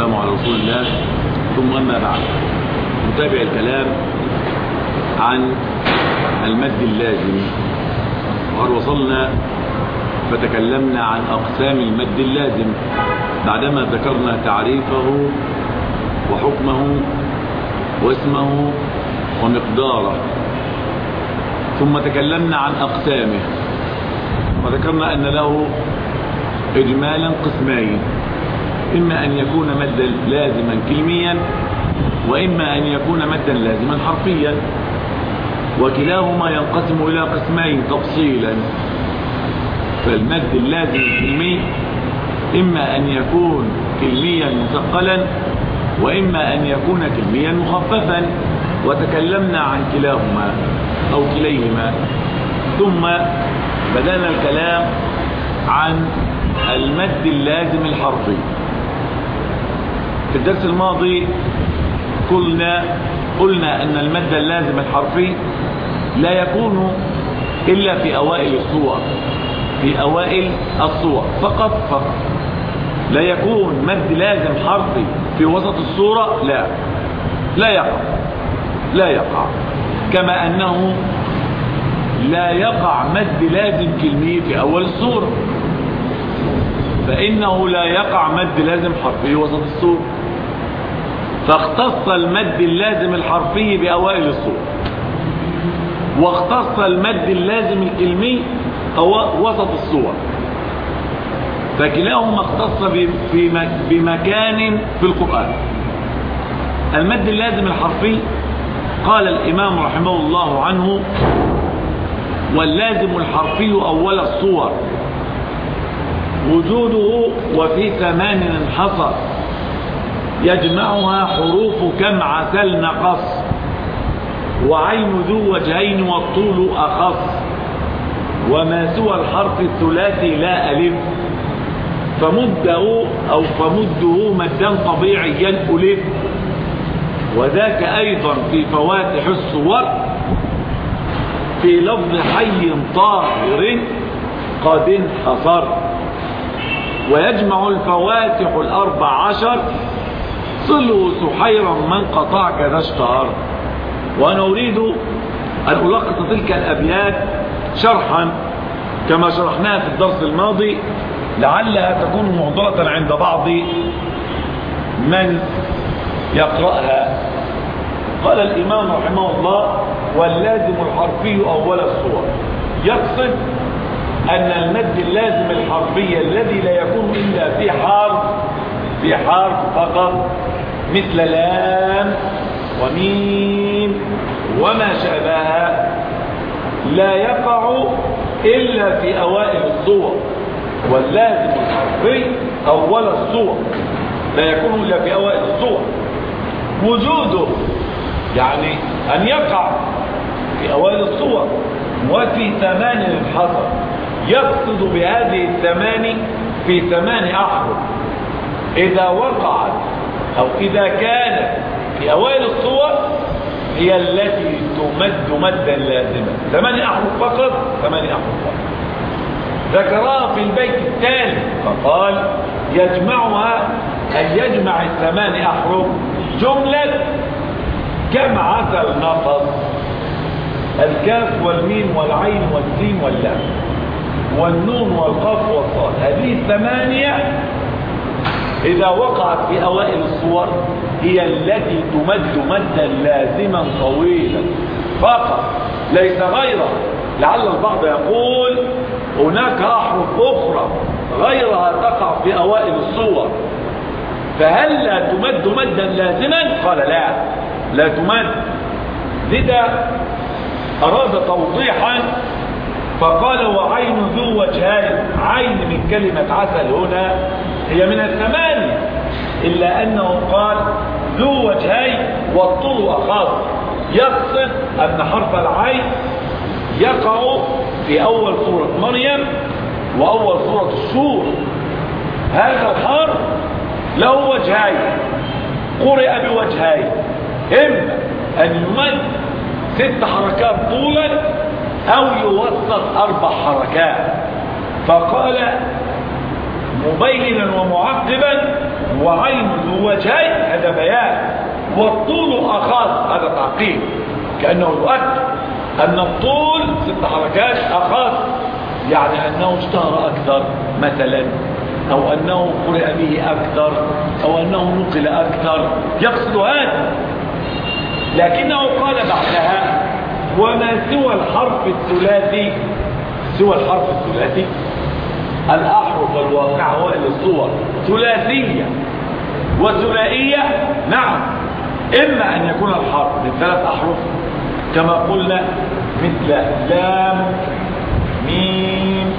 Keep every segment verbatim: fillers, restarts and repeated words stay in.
والسلام على رسول الله، ثم أما بعد. نتابع الكلام عن المد اللازم، وقد وصلنا فتكلمنا عن أقسام المد اللازم بعدما ذكرنا تعريفه وحكمه واسمه ومقداره، ثم تكلمنا عن أقسامه وذكرنا أن له إجمالا قسمين: إما أن يكون مدا لازما كلميا، وإما أن يكون مدا لازما حرفيا، وكلاهما ينقسم إلى قسمين تفصيلا. فالمد اللازم الكلمي إما أن يكون كلميا مثقلا، وإما أن يكون كلميا مخففا، وتكلمنا عن كلاهما أو كليهما. ثم بدأنا الكلام عن المد اللازم الحرفي. في الدرس الماضي قلنا قلنا أن المد اللازم الحرفي لا يكون إلا في أوائل الصور، في أوائل الصور فقط فقط. لا يكون مد لازم حرفي في وسط الصورة، لا لا يقع لا يقع كما أنه لا يقع مد لازم كلمي في أول الصورة، فإنه لا يقع مد لازم حرفي وسط الصورة. فاختص المد اللازم الحرفي بأوائل الصورة، واختص المد اللازم الكلمي وسط الصور، فكلاهما اختص بمكان في القرآن. المد اللازم الحرفي قال الإمام رحمه الله عنه: واللازم الحرفي أول الصور وجوده وفي ثمان انحصر، يجمعها حروف كم عسل نقص، وعين ذو وجهين والطول أخص، وما سوى الحرف الثلاثي لا ألف، فمده أو فمده مدا طبيعيا ألف، وذاك أيضا في فواتح الصور في لفظ حي طاهر قد انحصر، ويجمع الفواتح الأربع عشر صلوا سحيرا من قطع كذا اشتهر. وأنا أريد أن ألخص تلك الأبيات شرحا كما شرحناها في الدرس الماضي، لعلها تكون معضلة عند بعض من يقرأها. قال الإمام رحمه الله: واللازم الحرفي أول الصور. يقصد أن المد اللازم الحرفي الذي لا يكون إلا في حرف في حرف فقط، مثل لام وميم وما شابهها، لا يقع إلا في أوائل الصور. واللازم الحرفي أول الصور لا يكون إلا في أوائل الصور. وجوده يعني أن يقع في أوائل الصور وفي ثمان انحصر. يقصد بهذه الثمان في ثمان أحرف. إذا وقعت أو إذا كانت في أوائل الصور هي التي تمد مدا لازما. ثمان أحرف فقط، ثمان أحرف فقط. ذكرها في البيت الثاني فقال: يجمعها أن يجمع الثمان أحرف جملة كم عسل نقص، الكاف والميم والعين والسين واللام والنون والقاف والصاد. هذه الثمانية إذا وقعت في أوائل الصور هي التي تمد مدا لازما طويلا فقط، ليس غيرها. لعل البعض يقول هناك أحرف أخرى غيرها تقع في أوائل الصور، فهل لا تمد مدا لازما؟ قال لا لا تمد. لذا أراد توضيحا فقال: وعين ذو وجهين. عين من كلمة عسل هنا هي من الثمانية، إلا أنه قال ذو وجهين والطول أخص. يقصد أن حرف العين يقع في أول سورة مريم وأول سورة الشور. هذا الحرف له وجهين، قرئ بوجهين: إما أن يمد ست حركات طولا أو يوسط أربع حركات. فقال مبينا ومعقبا، وعين ذو وجهين هذا بيان، والطول أخص هذا تعقيب، كأنه يؤكد أن الطول ست حركات أخص، يعني أنه اشتهر أكثر مثلا، أو أنه قرئ به أكثر، أو أنه نقل أكثر، يقصد هذا. لكنه قال بعدها وما سوى الحرف الثلاثي، سوى الحرف الثلاثي الأحرف الواقعة وإلى الصور ثلاثية وثنائية، نعم، إما أن يكون الحرف من ثلاث أحرف كما قلنا مثل لام ميم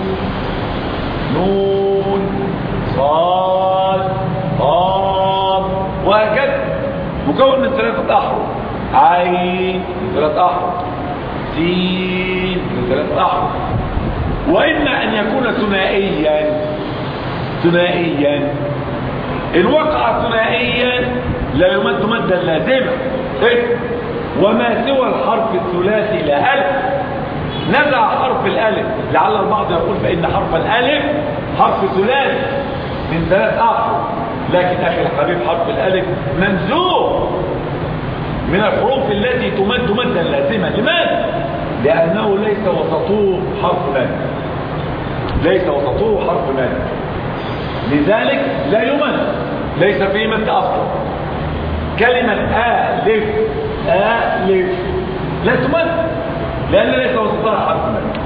نون صاد قاف وهكذا، مكون من ثلاثة أحرف، عين من ثلاث أحرف، سين من ثلاث أحرف. وإما أن يكون ثنائيا، ثنائيا إن وقع ثنائيا لا يمد مدا لازما. إيه؟ وما سوى الحرف الثلاثي لا ألف، نزع حرف الألف، لعل البعض يقول فإن حرف الألف حرف ثلاثي من ثلاث أحرف، لكن أخي الحبيب حرف الألف منزوع من الحروف التي تمد مدا لازما. لماذا؟ لأنه ليس وسطه حرف مد، ليس وسطه حرف مد، لذلك لا يمد، ليس فيه مد أصلا. كلمة آلف آلف لا تمد لأن ليس وسطها حرف مد.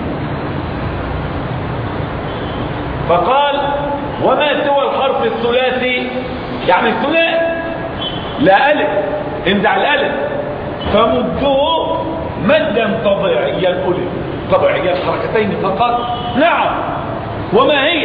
فقال وما سوى الحرف الثلاثي، يعني الثلاثي لا ألف، انزع الألف فمده مدا طبيعيا الألف، طبيعيا حركتين فقط. نعم. وما هي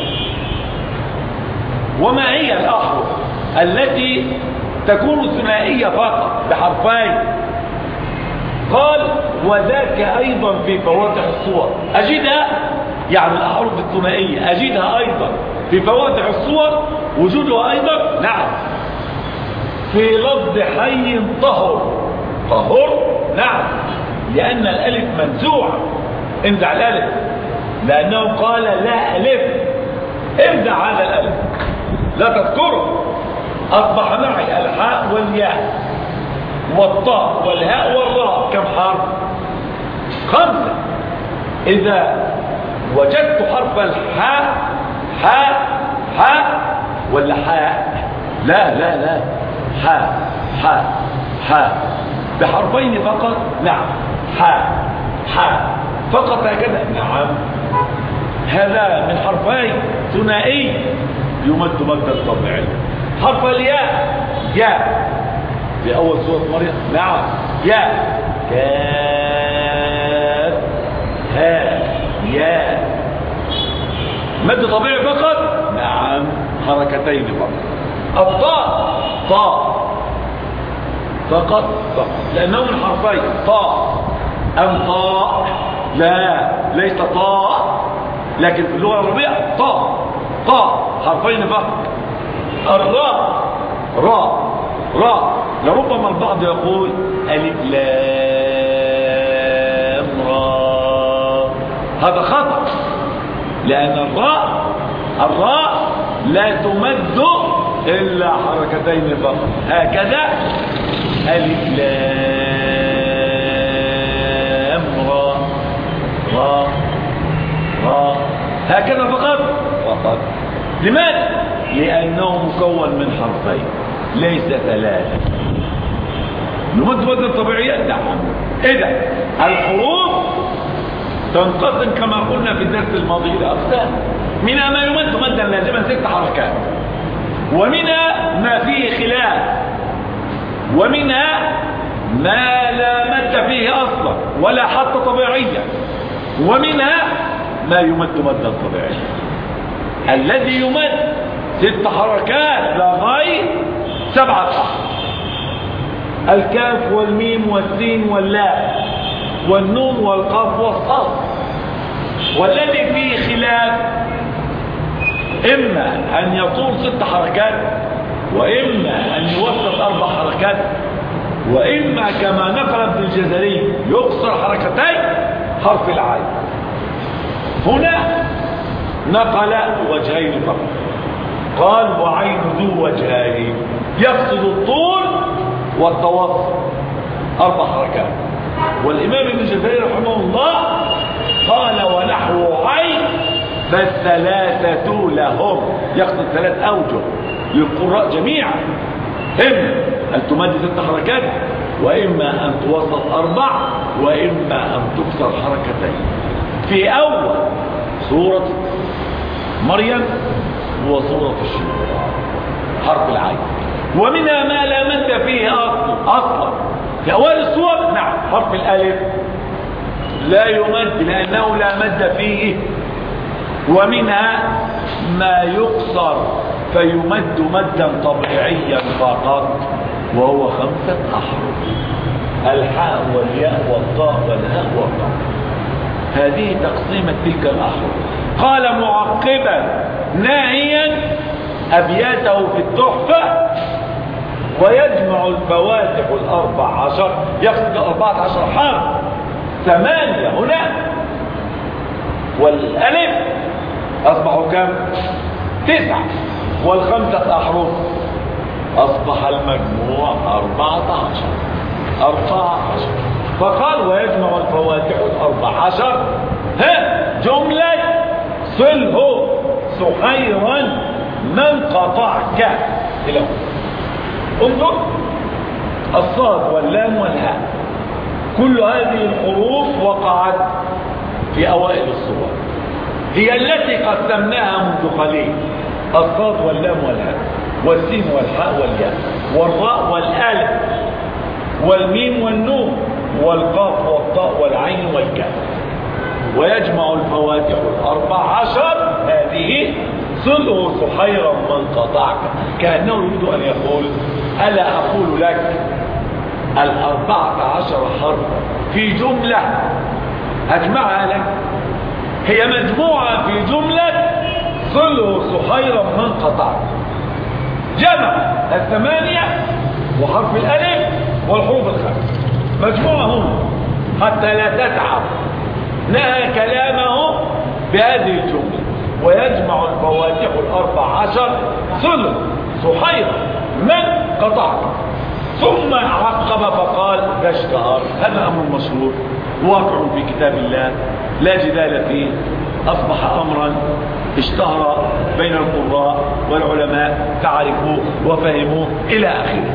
وما هي الأحرف التي تكون ثنائية فقط بحرفين؟ قال وذاك أيضا في فواتح الصور أجدها، يعني الأحرف الثنائية أجدها أيضا في فواتح الصور، وجودها أيضا نعم في لفظ حي طهر، طهر نعم، لأن الألف منزوعة، انزع الألف لأنه قال لا ألف، انزع هذا الألف لا تذكره. أصبح معي الحاء والياء والطاء والهاء والراء كم حرف؟ خمسة. إذا وجدت حرف الحاء حاء حاء ولا حاء؟ لا لا لا، حاء حاء حاء بحرفين فقط، نعم، حاء حاء فقط هكذا، نعم، هذا من حرفين ثنائي يمد مدا طبيعيا. حرف الياء ياء في أول سورة مريم، نعم، ياء كاف هاء ياء مد طبيعي فقط، نعم، حركتين فقط. الطاء طاء فقط فقط لأنه من حرفين، طاء أم طاء؟ لا، ليس طاء، لكن في اللغة العربية طاء طاء حرفين فقط. الراء راء راء، لربما البعض يقول ألف لام راء، هذا خطأ، لأن الراء الراء لا تمد إلا حركتين فقط، هكذا ألف لام راء راء راء، هكذا فقط فقط. لماذا؟ لأنه مكون من حرفين ليس ثلاثة. نمد مدا طبيعيا، نعم. إذا الحروف تنقسم كما قلنا في الدرس الماضي إلى أقسام، منها ما يمد مدا لازما ست حركات، ومنها ما فيه خلاف، ومنها ما لا مد فيه أصلا ولا حتى طبيعيا، ومنها ما يمد مدا طبيعيا. الذي يمد ست حركات لغاية سبعة أحرف، الكاف والميم والسين واللام والنون والقاف والصاد. والذي فيه خلاف إما أن يطول ست حركات، وإما أن يوسط أربع حركات، وإما كما نقل ابن الجزري يقصر حركتين حرف العين. هنا نقل وجهين فقط. قال وعين ذو وجهين، يقصد الطول والتوسط، أربع حركات. والإمام ابن جزري رحمه الله قال ونحو عين فالثلاثة لهم، يقصد ثلاث أوجه للقراء جميعا، إما أن تمد ست حركات، وإما أن توسط أربع، وإما أن تكسر حركتين. في أول سورة مريم وسورة الشورى حرف العين، ومنها ما لا مد فيه أصلا أصلا في أول السور. نعم حرف الألف لا يمد لأنه لا مد فيه، ومنها ما يقصر فيمد مدا طبيعيا فقط، وهو خمسة أحرف: الحاء والياء والطاء والهاء والطاء. هذه تقسيمة تلك الأحرف. قال معقبا ناهيا أبياته في التحفة: ويجمع الفواتح الأربع عشر، يقصد أربعة عشر حرف، ثمانية هنا والألف أصبحوا كم؟ تسعة، والخمسة أحرف أصبح المجموع أربعة عشر أربعة عشر. فقال ويجمع الفواتح الأربع عشر ها جملة صله سحيرا من قطعك. إلى انظر الصاد واللام والهاء، كل هذه الحروف وقعت في أوائل الصور، هي التي قسمناها منذ قليل: الصاد واللام والهاء، والسين والحاء والياء، والراء والالف، والميم والنون، والقاف والطاء والعين والكاف. ويجمع الفواتح الأربع عشر هذه صله سحيرا من قطعك، كأنه يريد أن يقول: ألا أقول لك الأربعة عشر حرفا في جملة أجمعها لك، هي مجموعة في جملة صله سحيرا من قطعك. جمع الثمانية وحرف الألف والحروف الخمس مجموعة هنا حتى لا تتعب. نهى كلامه بهذه الجملة: ويجمع الفواتح الأربع عشر صله سحيرا من قطعك. ثم عقب فقال: ده اشتهر، هذا أمر مشهور واقع في كتاب الله لا جدال فيه، أصبح أمرا اشتهر بين القراء والعلماء، تعرفوه وفهموه إلى آخره.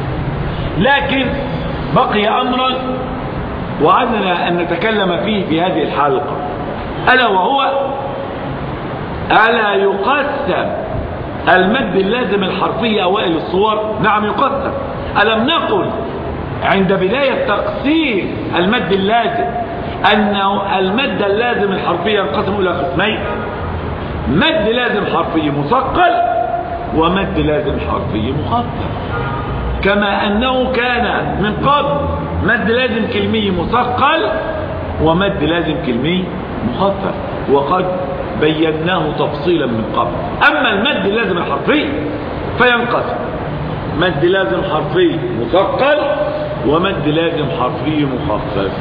لكن بقي أمرا وعدنا أن نتكلم فيه في هذه الحلقة، ألا وهو: ألا يقسم المد اللازم الحرفي أوائل الصور؟ نعم يقسم. ألم نقل عند بداية تقسيم المد اللازم أنه المد اللازم الحرفي ينقسم إلى قسمين: مد لازم حرفي مثقل، ومد لازم حرفي مخفف. كما أنه كان من قبل مد لازم كلمي مثقل ومد لازم كلمي مخفف، وقد بيناه تفصيلا من قبل. أما المد اللازم الحرفي فينقسم: مد لازم حرفي مثقل ومد لازم حرفي مخفف.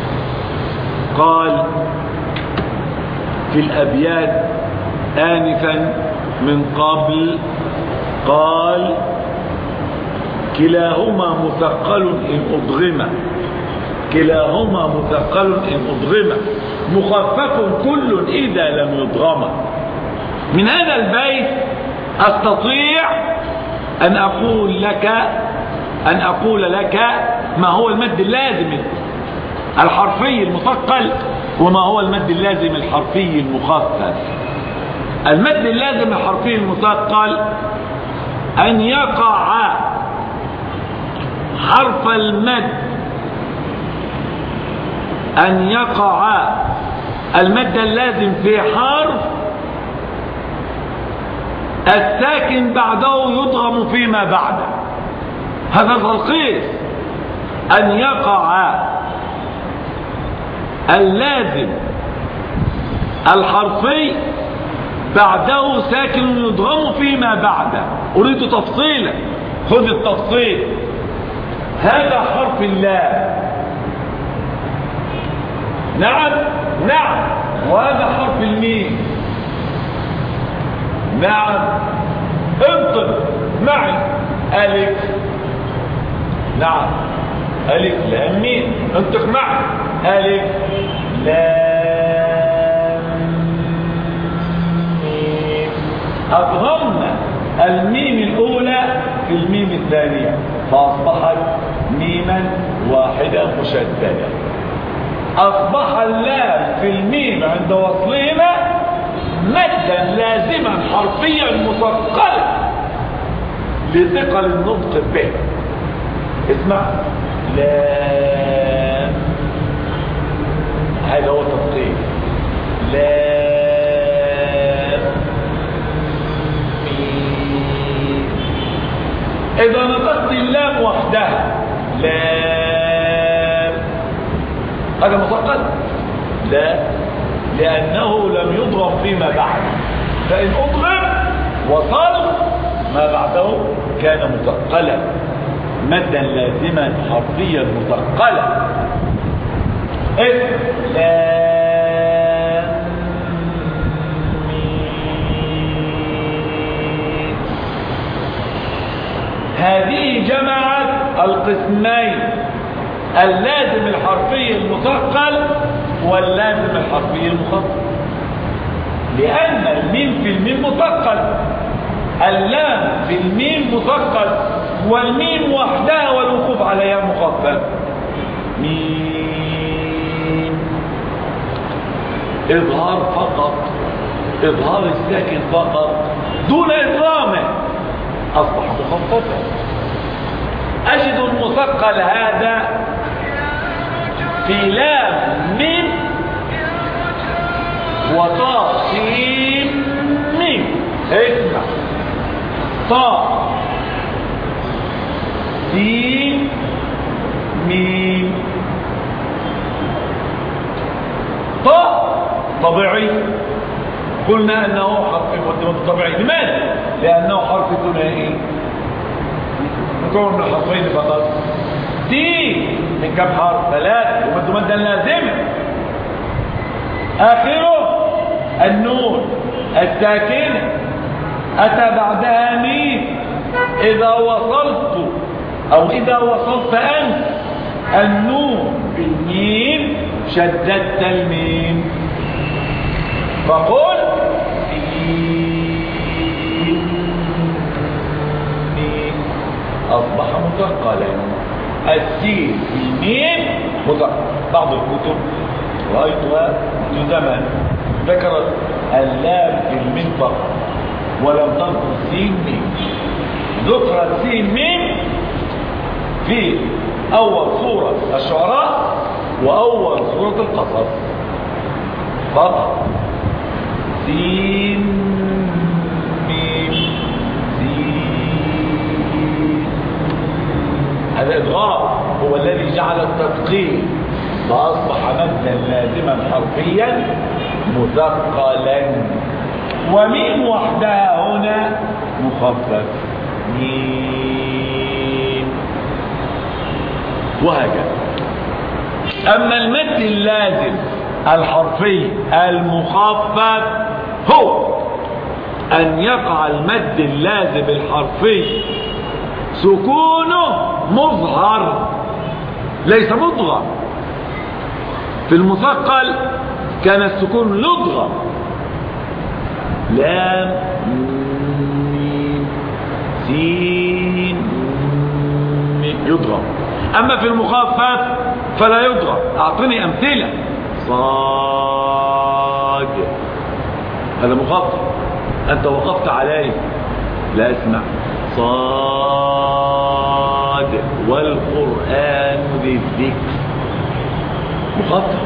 قال في الأبيات آنفا من قبل، قال: كلاهما مثقل إن أضغم، كلاهما مثقل إن أضغم، مخفف كل إذا لم يضغم. من هذا البيت أستطيع أن أقول لك أن أقول لك ما هو المد اللازم الحرفي المثقل وما هو المد اللازم الحرفي المخفف. المد اللازم الحرفي المثقل أن يقع حرف المد أن يقع المد اللازم في حرف الساكن بعده يضغم فيما بعده. هذا التلخيص: أن يقع اللازم الحرفي بعده ساكن يضغم فيما بعده. أريد تفصيلا، خذ التفصيل. هذا حرف اللام، نعم نعم، وهذا حرف الميم، نعم. انطق معي. ألف. نعم. ألف لام ميم. انطق معي. ألف لام ميم. أضغمنا الميم الأولى في الميم الثانية فأصبحت ميما واحدة مشددة. أصبح اللام في الميم عند وصلهما مدا لازما حرفيا مثقلا لثقل النطق به. اسمع. لام. هذا هو التثقيل. لام ميم. إذا نطقت اللام وحدها لام هذا مثقل؟ لا، لأنه لم يضرب فيما بعد، فإن أضرب وصل ما بعده كان مثقلا مدا لازما حرفيا مثقلا. إيه؟ لام ميم. هذه جمعت القسمين، اللازم الحرفي المثقل واللازم الحرفي المخفف، لأن الميم في الميم مثقل، اللام في الميم مثقل، والميم وحدها والوقوف عليها مخفف. ميم إظهار فقط، إظهار الساكن فقط دون إدغامه أصبح مخففا. أجد المثقل هذا في لام ميم وطاء سين ميم. اسمع. طاء سين ميم. طاء طبيعي، قلنا انه حرف مقدمة طبيعي. لماذا؟ لانه حرف ثنائي مكون من حرفين فقط. سين من كم حرف؟ ثلاث ومد مدا لازما. اخره النون الساكنة اتى بعدها ميم. اذا وصلت او اذا وصلت انت النون بالميم شددت الميم فقل اصبح مثقلا. السين في الميم مثقل. بعض الكتب رايتها منذ زمن ذكرت اللام في الميم فقط ولم تذكر سين ميم. ذكرت سين ميم في اول سورة الشعراء واول سورة القصص فقط. سين ميم سين. هذا إدغام هو الذي جعل التثقيل فأصبح مدا لازما حرفيا مثقلا. وميم وحدها هنا مخفف. ميم. وهكذا. أما المد اللازم الحرفي المخفف هو أن يقع المد اللازم الحرفي سكونه مظهر ليس مضغم. في المثقل كان السكون يضغم. لام ميم سين ميم يضغم. أما في المخفف فلا يضغم. أعطني أمثلة. صاد هذا مخفف أنت وقفت عليه. لا اسمع. صاد والقرآن ذي الذكر مخفف.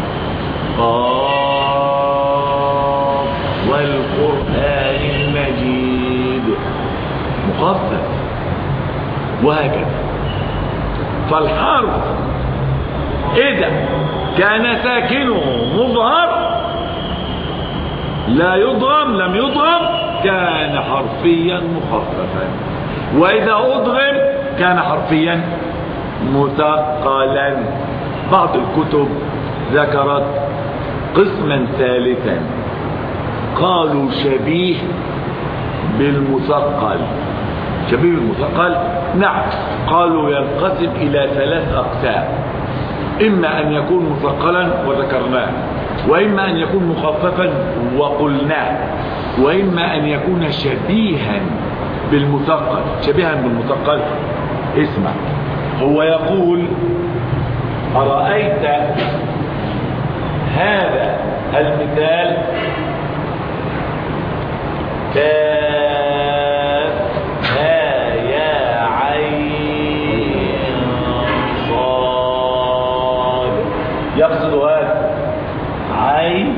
قاف والقرآن المجيد مخفف. وهكذا. فالحرف إذا كان ساكنه مظهر لا يضغم لم يضغم كان حرفيا مخففا، وإذا أضغم كان حرفيا مثقلا. بعض الكتب ذكرت قسما ثالثا قالوا شبيه بالمثقل. شبيه بالمثقل نعم. قالوا ينقسم إلى ثلاث أقسام، إما أن يكون مثقلا وذكرناه، وإما أن يكون مخففا وقلناه، وإما أن يكون شبيها بالمثقل. شبيها بالمثقل اسمع، هو يقول أرأيت هذا المثال كاف ها يا عين صاد، يقصد هذا عين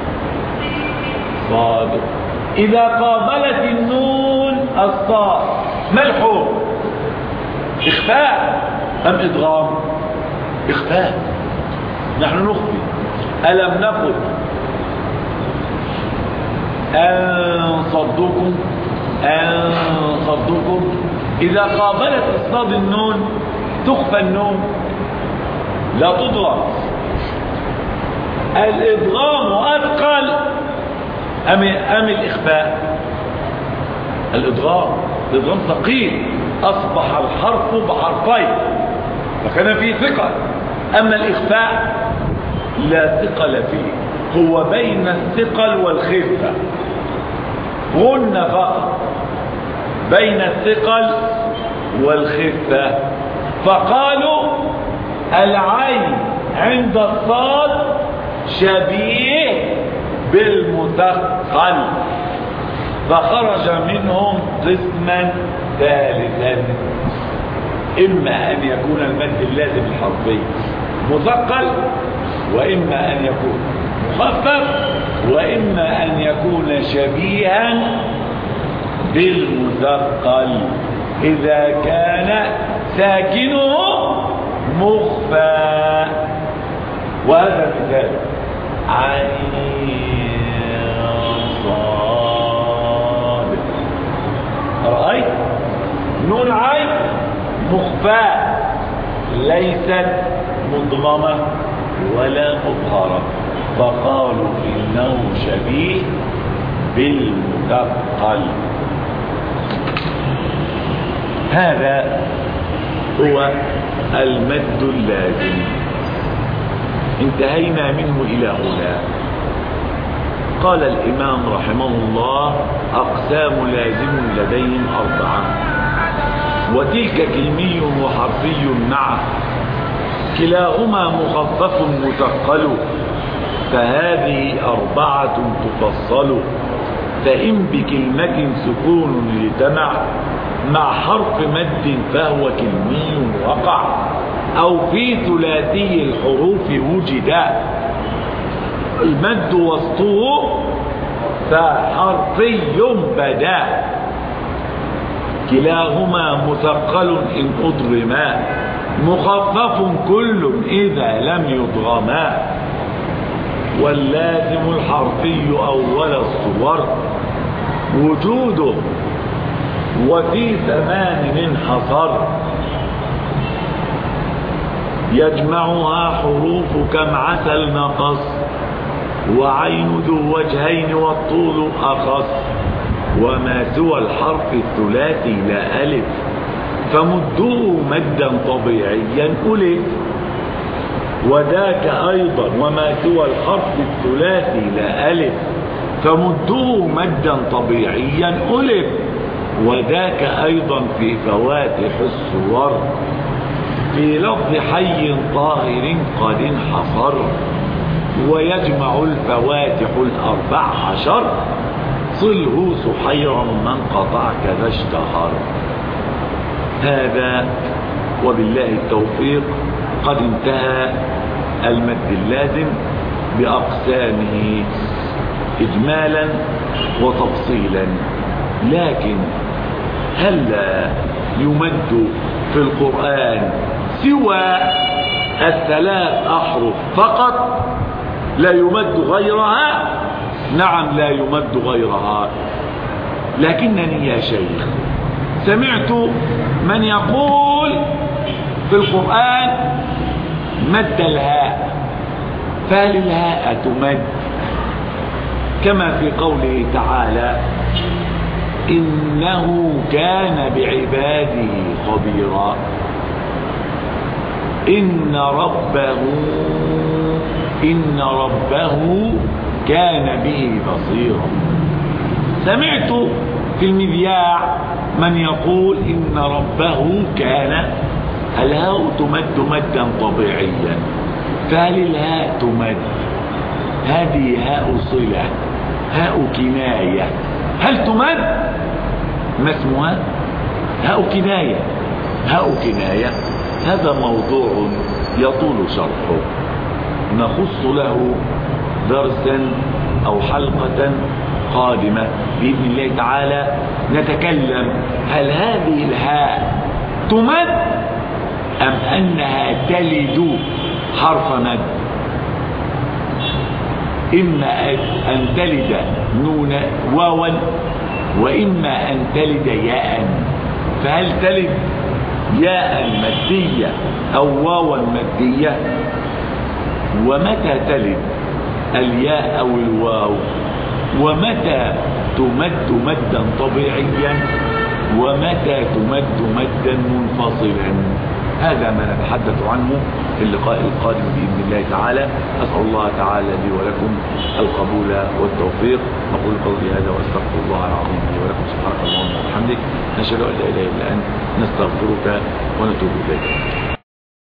صاد. إذا قابلت النون الصاد ما الحكم؟ إخفاء أم إدغام؟ إخفاء. نحن نخفي. ألم نقل أن صدكم أن صدكم؟ إذا قابلت إصطاد النون تخفى النون لا تضغم. الإدغام أثقل أم أم الإخفاء؟ الإدغام الإدغام ثقيل، أصبح الحرف بحرفين فكان فيه ثقل. أما الإخفاء لا ثقل فيه، هو بين الثقل والخفة، غن فقط بين الثقل والخفة. فقالوا العين عند الصاد شبيه بالمثقل، فخرج منهم قسما ثالثا، إما أن يكون المد اللازم الحرفي مثقل، وإما أن يكون مخفف، وإما أن يكون شبيها بالمثقل إذا كان ساكنه مخفى. وهذا مثال عين صاد. رأيت نون عين مخفى ليست مضممة ولا مظهرة، فقالوا إنه شبيه بالمثقل. هذا هو المد اللازم. انتهينا منه إلى هنا. قال الإمام رحمه الله أقسام لازم لديهم أربعة، وتلك كلمي وحرفي معه، كلاهما مخفف مثقل، فهذه أربعة تفصل. فإن بكلمة سكون اجتمع مع حرف مد فهو كلمي وقع، أو في ثلاثي الحروف وجدا المد وسطه فحرفي بدا، كلاهما مثقل إن أضغما، مخفف كل إذا لم يضغما. واللازم الحرفي أول الصور وجوده، وفي ثمان انحصر، يجمعها حروف كم عسل نقص، وعين ذو وجهين والطول أخص، وما سوى الحرف الثلاثي لا ألف فمده مدا طبيعيا ألف، وذاك أيضا وما سوى الحرف الثلاثي لا ألف فمده مدا طبيعيا ألف، وذاك أيضا في فواتح الصور، في لفظ حي طاهر قد انحصر، ويجمع الفواتح الأربع عشر، صله سحيرا من قطع كذا اشتهر. هذا وبالله التوفيق قد انتهى المد اللازم بأقسامه إجمالا وتفصيلا. لكن هل يمد في القرآن سوى الثلاث أحرف فقط؟ لا يمد غيرها؟ نعم لا يمد غيرها. لكنني يا شيخ سمعت من يقول في القرآن مد الهاء، فهل الهاء تمد كما في قوله تعالى إنه كان بعباده خبيرا. إن ربه إن ربه كان به بصيرا. سمعت في المذياع من يقول إن ربه كان. الهاء تمد مدا طبيعيا، فهل الهاء تمد؟ هذه هاء صلة، هاء كناية، هل تمد؟ ما اسمها؟ هاء كناية. هاء كناية هذا موضوع يطول شرحه، نخص له درسا أو حلقة قادمة بإذن الله تعالى. نتكلم هل هذه الهاء تمد أم أنها تلد حرف مد؟ إما أن تلد نون واوا، وإما أن تلد ياء. فهل تلد ياء مادية أو واوا مادية؟ ومتى تلد الياء أو الواو؟ ومتى تمد مدا طبيعيا؟ ومتى تمد مدا منفصلا؟ هذا ما نتحدث عنه في اللقاء القادم بإذن الله تعالى. أسأل الله تعالى لي ولكم القبول والتوفيق. نقول قولي هذا وأستغفر الله العظيم لي ولكم. سبحانك اللهم وبحمدك، نشهد أن لا إله إلا أنت، نستغفرك ونتوب إليك.